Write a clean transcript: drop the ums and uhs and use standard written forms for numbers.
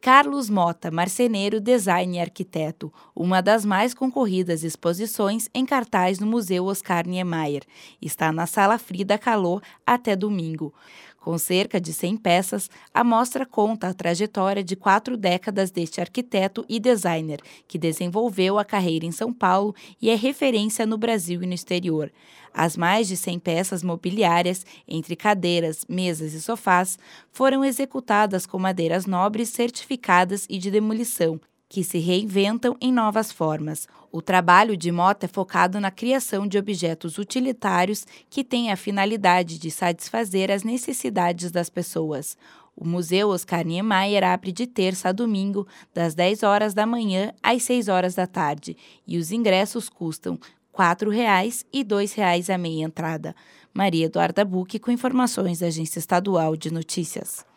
Carlos Mota, marceneiro, design e arquiteto, uma das mais concorridas exposições em cartaz no Museu Oscar Niemeyer. Está na Sala Frida Kahlo até domingo. Com cerca de 100 peças, a mostra conta a trajetória de 4 décadas deste arquiteto e designer, que desenvolveu a carreira em São Paulo e é referência no Brasil e no exterior. As mais de 100 peças mobiliárias, entre cadeiras, mesas e sofás, foram executadas com madeiras nobres certificadas e de demolição, que se reinventam em novas formas. O trabalho de Mota é focado na criação de objetos utilitários que têm a finalidade de satisfazer as necessidades das pessoas. O Museu Oscar Niemeyer abre de terça a domingo, das 10 horas da manhã às 6 horas da tarde, e os ingressos custam R$ 4,00 e R$ 2,00 a meia entrada. Maria Eduarda Bucchi com informações da Agência Estadual de Notícias.